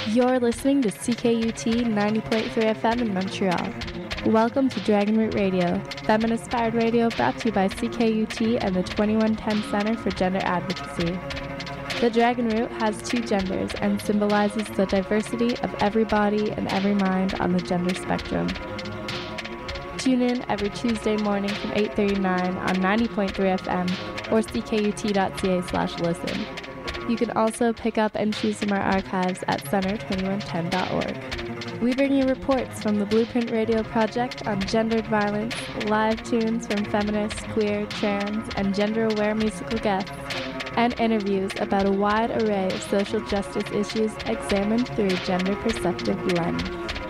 You're listening to CKUT 90.3 FM in Montreal. Welcome to Dragon Root Radio, feminist-inspired radio brought to you by CKUT and the 2110 Center for Gender Advocacy. The Dragon Root has two genders and symbolizes the diversity of every body and every mind on the gender spectrum. Tune in every Tuesday morning from 8:39 on 90.3 FM or ckut.ca/listen. You can also pick up and choose from our archives at center2110.org. We bring you reports from the Blueprint Radio Project on gendered violence, live tunes from feminist, queer, trans, and gender-aware musical guests, and interviews about a wide array of social justice issues examined through a gender-perceptive lens.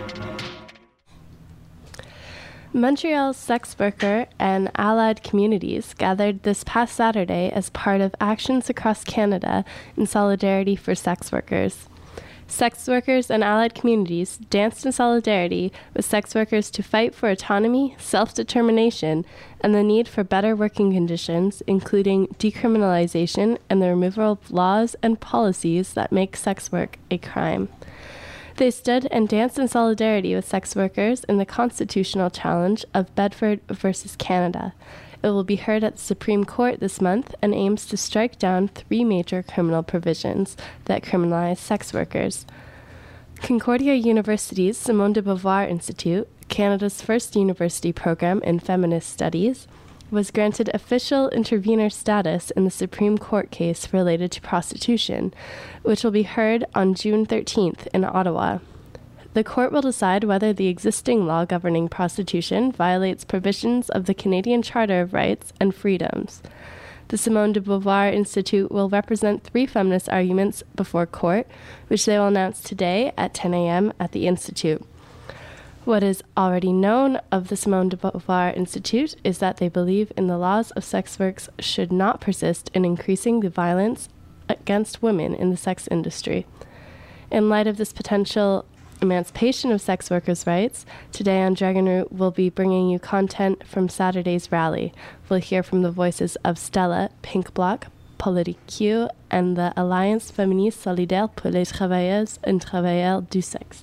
Montreal's sex worker and allied communities gathered this past Saturday as part of actions across Canada in solidarity for sex workers. Sex workers and allied communities danced in solidarity with sex workers to fight for autonomy, self-determination, and the need for better working conditions, including decriminalization and the removal of laws and policies that make sex work a crime. They stood and danced in solidarity with sex workers in the constitutional challenge of Bedford versus Canada. It will be heard at the Supreme Court this month and aims to strike down three major criminal provisions that criminalize sex workers. Concordia University's Simone de Beauvoir Institute, Canada's first university program in feminist studies, was granted official intervener status in the Supreme Court case related to prostitution, which will be heard on June 13th in Ottawa. The court will decide whether the existing law governing prostitution violates provisions of the Canadian Charter of Rights and Freedoms. The Simone de Beauvoir Institute will represent three feminist arguments before court, which they will announce today at 10 a.m. at the Institute. What is already known of the Simone de Beauvoir Institute is that they believe in the laws of sex work should not persist in increasing the violence against women in the sex industry. In light of this potential emancipation of sex workers' rights, today on Dragon Root we'll be bringing you content from Saturday's rally. We'll hear from the voices of Stella, Pink Bloc, Politique, and the Alliance Féministe Solidaire pour les Travailleuses et Travailleurs du Sexe.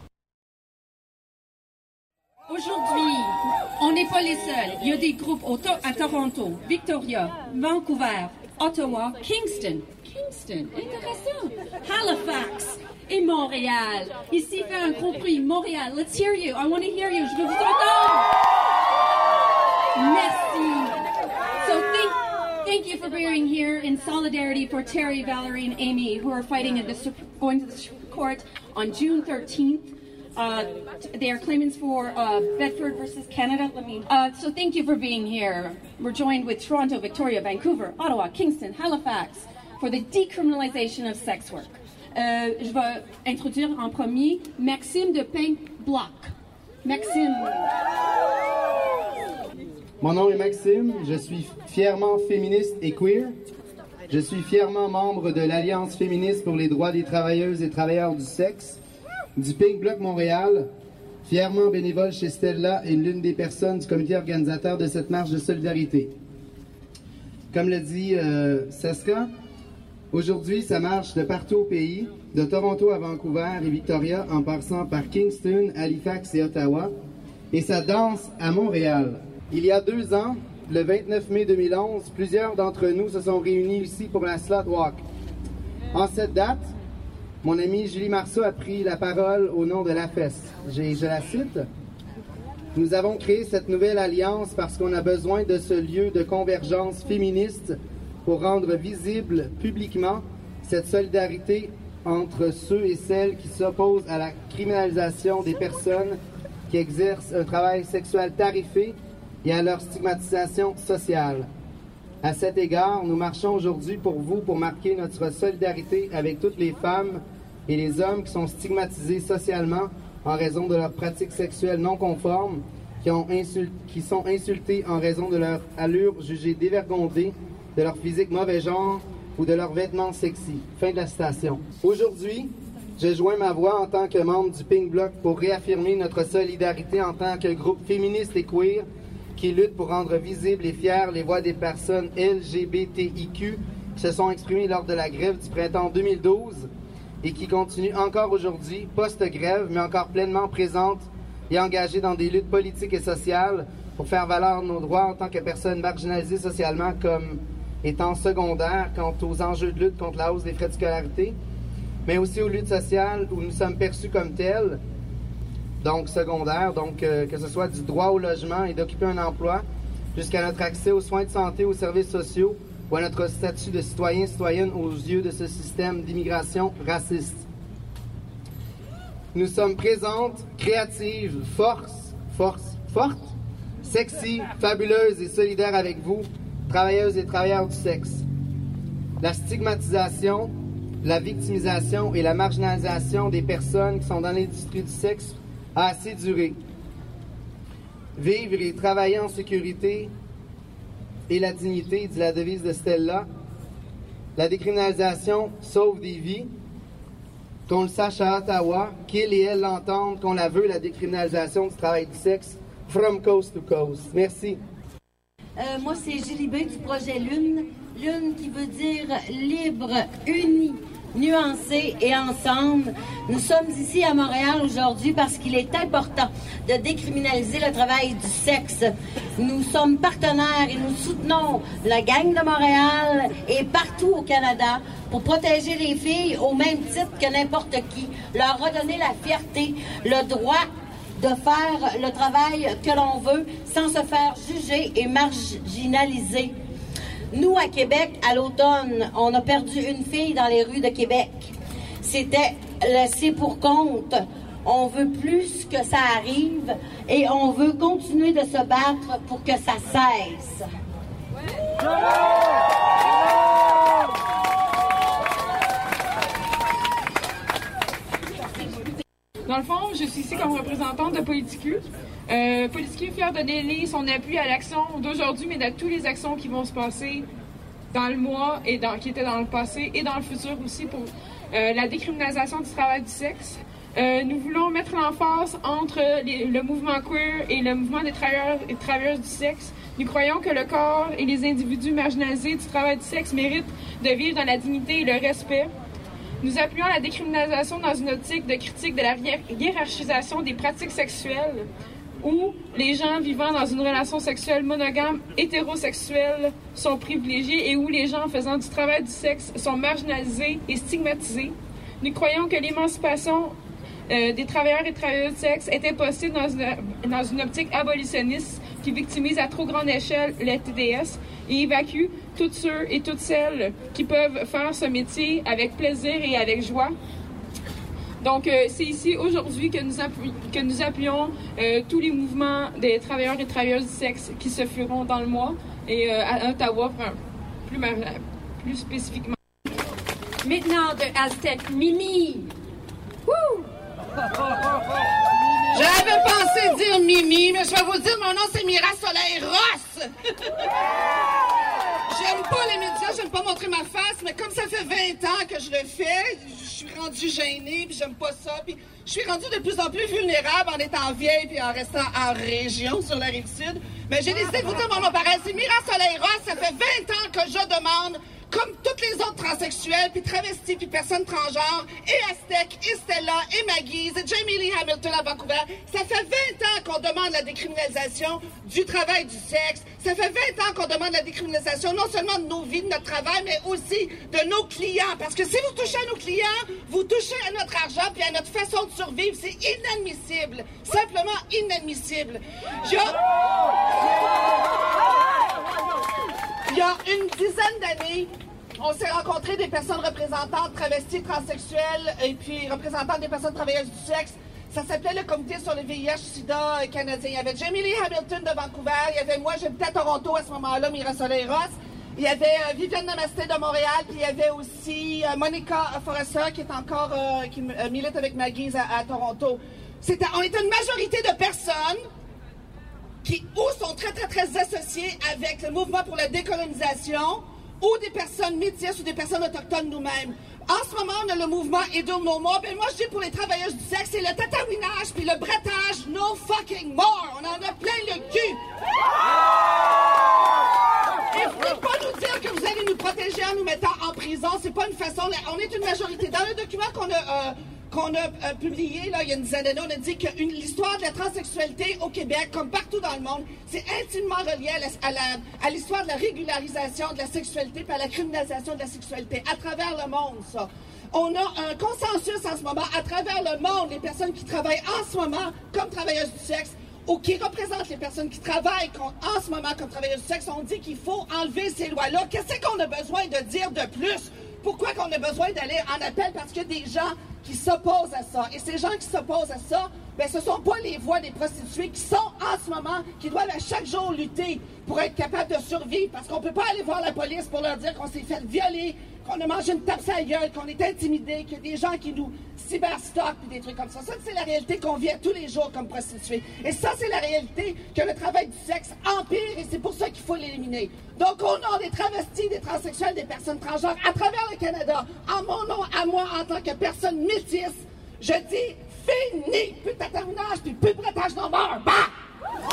Aujourd'hui, on n'est pas les seuls. Il y a des groupes à Toronto, Victoria, Vancouver, Ottawa, Kingston, intéressant, Halifax et Montréal. Ici fait un gros prix, Montréal. Let's hear you. I want to hear you. Je veux vous entendre. Merci. So thank you for being here in solidarity for Terry, Valerie, and Amy, who are fighting going to the court on June 13th. They are claimants for Bedford versus Canada. So thank you for being here. We're joined with Toronto, Victoria, Vancouver, Ottawa, Kingston, Halifax for the decriminalization of sex work. Je vais introduire en premier Maxime de Pink Bloc. Maxime. Mon nom est Maxime, je suis fièrement féministe et queer. Je suis fièrement membre de l'Alliance féministe pour les droits des travailleuses et travailleurs du sexe, du Pink Bloc Montréal, fièrement bénévole chez Stella et l'une des personnes du comité organisateur de cette marche de solidarité. Comme le dit Seska, aujourd'hui ça marche de partout au pays, de Toronto à Vancouver et Victoria en passant par Kingston, Halifax et Ottawa, et ça danse à Montréal. Il y a 2 ans, le 29 mai 2011, plusieurs d'entre nous se sont réunis ici pour la Slut Walk. En cette date, mon amie Julie Marceau a pris la parole au nom de la FES. Je la cite. « Nous avons créé cette nouvelle alliance parce qu'on a besoin de ce lieu de convergence féministe pour rendre visible publiquement cette solidarité entre ceux et celles qui s'opposent à la criminalisation des personnes qui exercent un travail sexuel tarifé et à leur stigmatisation sociale. À cet égard, nous marchons aujourd'hui pour vous pour marquer notre solidarité avec toutes les femmes et les hommes qui sont stigmatisés socialement en raison de leurs pratiques sexuelles non conformes, qui sont insultés en raison de leur allure jugée dévergondée, de leur physique mauvais genre ou de leurs vêtements sexy. » Fin de la citation. Aujourd'hui, je joins ma voix en tant que membre du Pink Bloc pour réaffirmer notre solidarité en tant que groupe féministe et queer qui lutte pour rendre visibles et fières les voix des personnes LGBTIQ qui se sont exprimées lors de la grève du printemps 2012 et qui continue encore aujourd'hui, post-grève, mais encore pleinement présente et engagée dans des luttes politiques et sociales pour faire valoir nos droits en tant que personnes marginalisées socialement comme étant secondaires quant aux enjeux de lutte contre la hausse des frais de scolarité, mais aussi aux luttes sociales où nous sommes perçus comme tels, donc secondaires, donc que ce soit du droit au logement et d'occuper un emploi, jusqu'à notre accès aux soins de santé, aux services sociaux ou à notre statut de citoyen-citoyenne aux yeux de ce système d'immigration raciste. Nous sommes présentes, créatives, fortes, sexy, fabuleuses et solidaires avec vous, travailleuses et travailleurs du sexe. La stigmatisation, la victimisation et la marginalisation des personnes qui sont dans l'industrie du sexe a assez duré. Vivre et travailler en sécurité et la dignité, dit la devise de Stella. La décriminalisation sauve des vies. Qu'on le sache à Ottawa, qu'ils et elles l'entendent, qu'on la veut, la décriminalisation du travail du sexe, from coast to coast. Merci. Moi, c'est Julie B du projet Lune. Lune qui veut dire libre, uni, nuancé et ensemble. Nous sommes ici à Montréal aujourd'hui parce qu'il est important de décriminaliser le travail du sexe. Nous sommes partenaires et nous soutenons la gang de Montréal et partout au Canada pour protéger les filles au même titre que n'importe qui, leur redonner la fierté, le droit de faire le travail que l'on veut sans se faire juger et marginaliser. Nous, à Québec, à l'automne, on a perdu une fille dans les rues de Québec. C'était laissé pour compte. On veut plus que ça arrive et on veut continuer de se battre pour que ça cesse. Dans le fond, je suis ici comme représentante de Politique-U. Politique-U est fière de donner son appui à l'action d'aujourd'hui, mais de toutes les actions qui vont se passer dans le mois et qui étaient dans le passé et dans le futur aussi pour la décriminalisation du travail du sexe. Nous voulons mettre l'emphase entre le mouvement queer et le mouvement des travailleurs et travailleuses du sexe. Nous croyons que le corps et les individus marginalisés du travail du sexe méritent de vivre dans la dignité et le respect. Nous appuyons la décriminalisation dans une optique de critique de la hiérarchisation des pratiques sexuelles où les gens vivant dans une relation sexuelle monogame hétérosexuelle sont privilégiés et où les gens faisant du travail du sexe sont marginalisés et stigmatisés. Nous croyons que l'émancipation des travailleurs et travailleuses du sexe est impossible dans une optique abolitionniste qui victimise à trop grande échelle les TDS et évacue toutes ceux et toutes celles qui peuvent faire ce métier avec plaisir et avec joie. Donc, c'est ici aujourd'hui que nous appuyons tous les mouvements des travailleurs et travailleuses du sexe qui se feront dans le mois et à Ottawa plus spécifiquement. Maintenant de Aztec, Mimi. Wouh! J'avais pensé dire Mimi, mais je vais vous dire, mon nom c'est Mira Soleil Ross. J'aime pas les médias, j'aime pas montrer ma face, mais comme ça fait 20 ans que je le fais, je suis rendue gênée, puis j'aime pas ça, puis je suis rendue de plus en plus vulnérable en étant vieille puis en restant en région sur la Rive-Sud. Mais j'ai décidé de vous dire mon nom pareil, c'est Mira Soleil Ross, ça fait 20 ans que je demande, comme toutes les autres transsexuels, puis travestis, puis personnes transgenres, et Aztec, et Stella, et Maggie, et Jamie Lee Hamilton à Vancouver, ça fait 20 ans qu'on demande la décriminalisation du travail du sexe. Ça fait 20 ans qu'on demande la décriminalisation non seulement de nos vies, de notre travail, mais aussi de nos clients. Parce que si vous touchez à nos clients, vous touchez à notre argent puis à notre façon de survivre. C'est inadmissible. Simplement inadmissible. Il y a une dizaine d'années, on s'est rencontrés des personnes représentantes travesties, transsexuelles et puis représentantes des personnes travailleuses du sexe. Ça s'appelait le Comité sur le VIH-Sida canadien. Il y avait Jamie Lee Hamilton de Vancouver, il y avait moi, j'habitais à Toronto à ce moment-là, Mira Soleil Ross. Il y avait Viviane Namasté de Montréal, puis il y avait aussi Monica Forrester qui est encore, qui milite avec Maggie à Toronto. On était une majorité de personnes qui ou sont très, très, très associées avec le mouvement pour la décolonisation, ou des personnes métisses ou des personnes autochtones nous-mêmes. En ce moment, on a le mouvement Endure No More. Ben moi, je dis pour les travailleuses du sexe, c'est le tatouinage puis le brettage no fucking more. On en a plein le cul. Et vous ne pouvez pas nous dire que vous allez nous protéger en nous mettant en prison. trahison, c'est pas une façon... On est une majorité. Dans le document qu'on a publié, là, il y a une dizaine d'années, on a dit que l'histoire de la transsexualité au Québec, comme partout dans le monde, c'est intimement relié à l'histoire de la régularisation de la sexualité et à la criminalisation de la sexualité à travers le monde, ça. On a un consensus en ce moment à travers le monde, les personnes qui travaillent en ce moment comme travailleuses du sexe ou qui représentent les personnes qui travaillent en ce moment comme travailleuses du sexe, on dit qu'il faut enlever ces lois-là. Qu'est-ce qu'on a besoin de dire de plus? Pourquoi qu'on a besoin d'aller en appel? Parce qu'il y a des gens qui s'opposent à ça. Et ces gens qui s'opposent à ça, ben, ce ne sont pas les voix des prostituées qui sont en ce moment, qui doivent à chaque jour lutter pour être capables de survivre. Parce qu'on ne peut pas aller voir la police pour leur dire qu'on s'est fait violer, qu'on a mangé une tape sur la gueule, qu'on est intimidé, qu'il y a des gens qui nous cyberstockent et des trucs comme ça. Ça, c'est la réalité qu'on vit tous les jours comme prostituées. Et ça, c'est la réalité que le travail du sexe empire et c'est pour ça qu'il faut l'éliminer. Donc, au nom des travestis, des transsexuels, des personnes transgenres à travers le Canada, en mon nom, à moi, en tant que personne métisse, je dis fini! Plus de tatouage, puis plus de bretage non mort! Bah!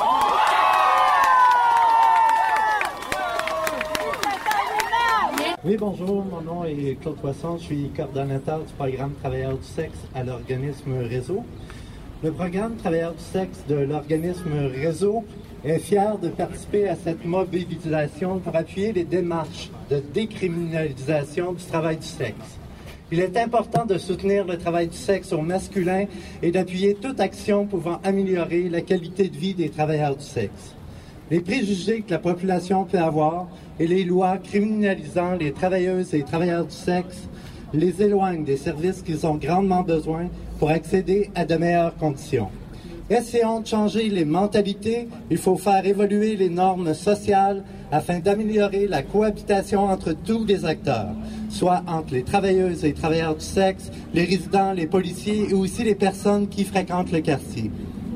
Oui, bonjour, mon nom est Claude Poisson, je suis coordonnateur du programme Travailleurs du sexe à l'organisme Réseau. Le programme Travailleurs du sexe de l'organisme Réseau est fier de participer à cette mobilisation pour appuyer les démarches de décriminalisation du travail du sexe. Il est important de soutenir le travail du sexe au masculin et d'appuyer toute action pouvant améliorer la qualité de vie des travailleurs du sexe. Les préjugés que la population peut avoir et les lois criminalisant les travailleuses et travailleurs du sexe les éloignent des services qu'ils ont grandement besoin pour accéder à de meilleures conditions. Essayons de changer les mentalités, il faut faire évoluer les normes sociales afin d'améliorer la cohabitation entre tous les acteurs, soit entre les travailleuses et travailleurs du sexe, les résidents, les policiers et aussi les personnes qui fréquentent le quartier.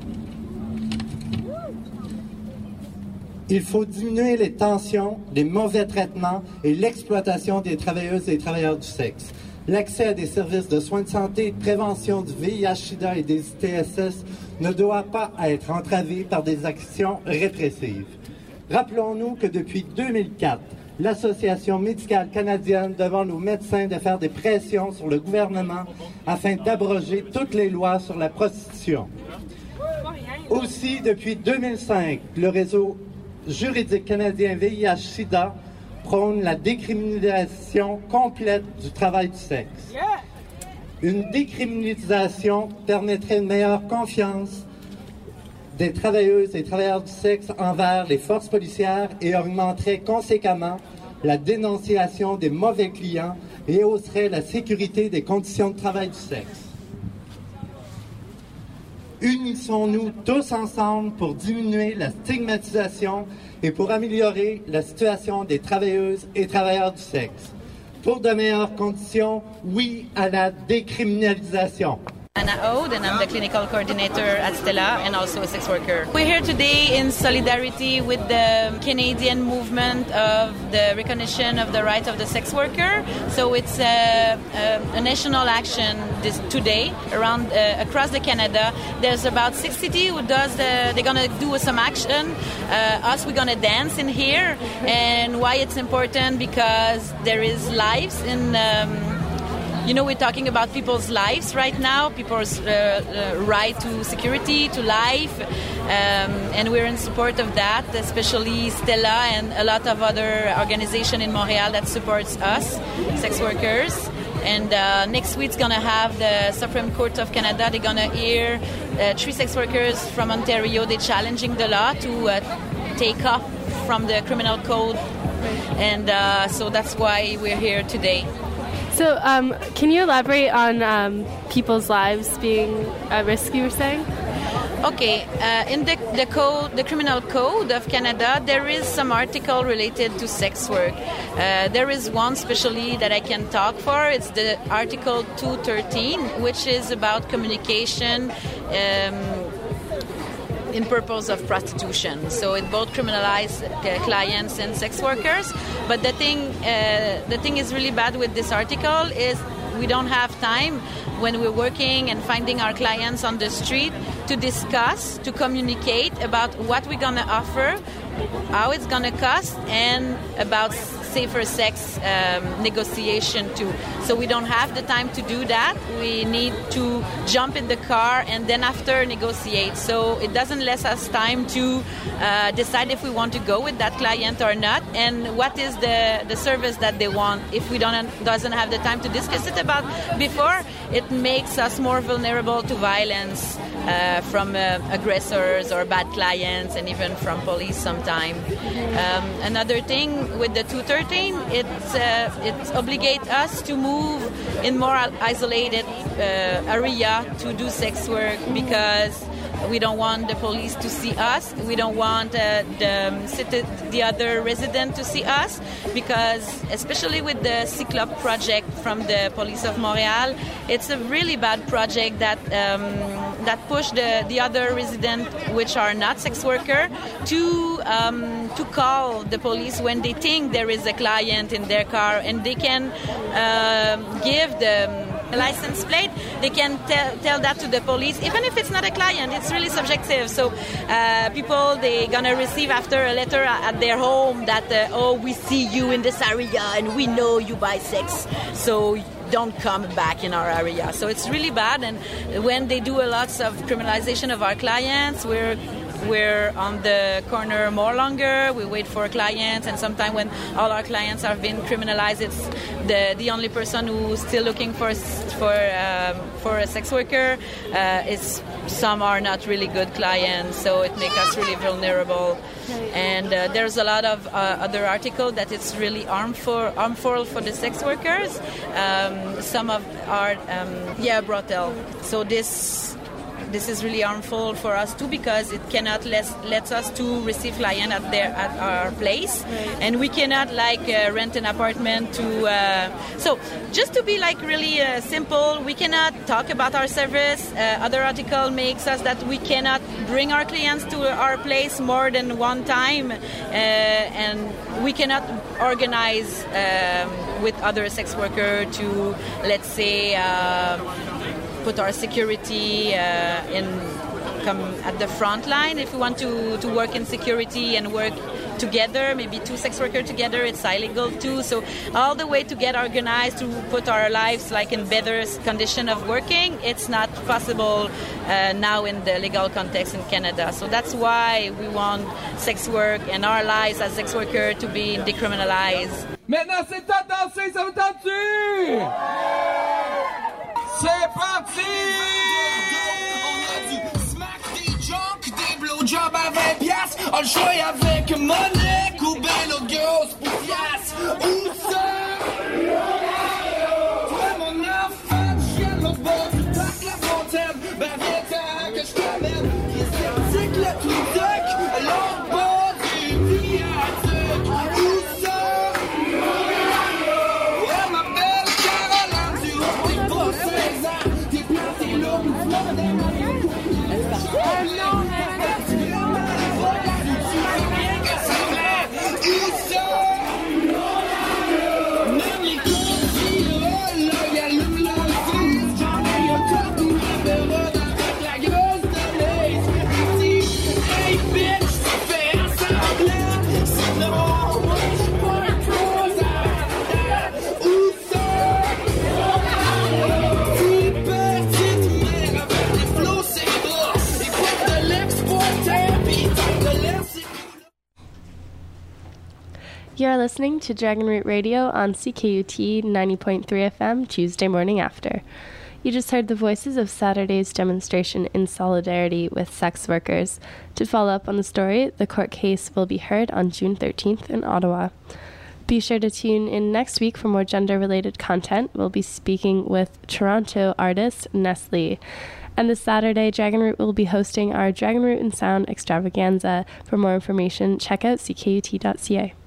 Il faut diminuer les tensions, les mauvais traitements et l'exploitation des travailleuses et travailleurs du sexe. L'accès à des services de soins de santé et de prévention du VIH-Sida et des ITSS ne doit pas être entravé par des actions répressives. Rappelons-nous que depuis 2004, l'Association médicale canadienne demande aux médecins de faire des pressions sur le gouvernement afin d'abroger toutes les lois sur la prostitution. Aussi, depuis 2005, le réseau juridique canadien VIH-Sida prône la décriminalisation complète du travail du sexe. Une décriminalisation permettrait une meilleure confiance des travailleuses et travailleurs du sexe envers les forces policières et augmenterait conséquemment la dénonciation des mauvais clients et hausserait la sécurité des conditions de travail du sexe. Unissons-nous tous ensemble pour diminuer la stigmatisation et pour améliorer la situation des travailleuses et travailleurs du sexe. Pour de meilleures conditions, oui à la décriminalisation. Anna Ode, and I'm the clinical coordinator at Stella and also a sex worker. We're here today in solidarity with the Canadian movement of the recognition of the rights of the sex worker. So it's a national action today around across the Canada. There's about 6 cities who does they're gonna do some action. We're gonna dance in here, and why it's important because there is lives in. We're talking about people's lives right now, people's right to security, to life, and we're in support of that, especially Stella and a lot of other organizations in Montreal that supports us, sex workers. And next week's going to have the Supreme Court of Canada. They're going to hear 3 sex workers from Ontario. They're challenging the law to take off from the criminal code. And so that's why we're here today. So, can you elaborate on people's lives being at risk, you were saying? Okay, in the criminal code of Canada, there is some article related to sex work. There is one specially that I can talk for. It's the Article 213, which is about communication in purpose of prostitution. So it both criminalizes clients and sex workers. But the thing is really bad with this article is we don't have time when we're working and finding our clients on the street to discuss, to communicate about what we're going to offer, how it's going to cost, and about safer sex negotiation too. So we don't have the time to do that. We need to jump in the car and then after negotiate. So it doesn't let us time to decide if we want to go with that client or not, and what is the service that they want. If we doesn't have the time to discuss it about before, it makes us more vulnerable to violence from aggressors or bad clients, and even from police sometimes. Another thing with the 213, it obligates us to move in more isolated area to do sex work, because we don't want the police to see us. We don't want the other resident to see us, because especially with the Cyclope project from the Police of Montreal, it's a really bad project that push the other resident, which are not sex worker, to call the police when they think there is a client in their car, and they can give the license plate. They can tell that to the police, even if it's not a client. It's really subjective. So people, they're gonna receive after a letter at their home that we see you in this area and we know you buy sex, so don't come back in our area. So it's really bad. And when they do a lot of criminalization of our clients, we're on the corner more longer. We wait for clients, and sometimes when all our clients have been criminalized, it's the only person who's still looking for a sex worker. Some are not really good clients, so it makes us really vulnerable. And there's a lot of other articles that it's really harmful for the sex workers. Some of our brothel. So this is really harmful for us too, because it cannot let us to receive client at our place, and we cannot rent an apartment to. So just to be really simple, we cannot talk about our service. Other article makes us that we cannot bring our clients to our place more than one time, and we cannot organize with other sex worker to, let's say, put our security come at the front line. If we want to work in security and work together, maybe two sex workers together, it's illegal too. So all the way to get organized, to put our lives in better condition of working, it's not possible now in the legal context in Canada. So that's why we want sex work and our lives as sex workers to be decriminalized. Maintenant c'est temps de danser, ça vous tente-tu? C'est parti! On a du smack, des jokes, des blowjobs à 20$. On le choisit avec Monique ou ben l'autre grosse poufiasse. Où ça? Toi mon enfant, je viens de l'autre bord du parc La Fontaine. Ben viens-t'en que je t'amène. Il est sceptique le truc, l'autre bord du viaduc. Où ça? Ouais ma belle Caroline du haut des beaux 16 ans. T'es planté là, où tu m'as démarré. You're listening to Dragon Root Radio on CKUT 90.3 FM, Tuesday morning after. You just heard the voices of Saturday's demonstration in solidarity with sex workers. To follow up on the story, the court case will be heard on June 13th in Ottawa. Be sure to tune in next week for more gender-related content. We'll be speaking with Toronto artist Nestle. And this Saturday, Dragon Root will be hosting our Dragon Root and Sound extravaganza. For more information, check out ckut.ca.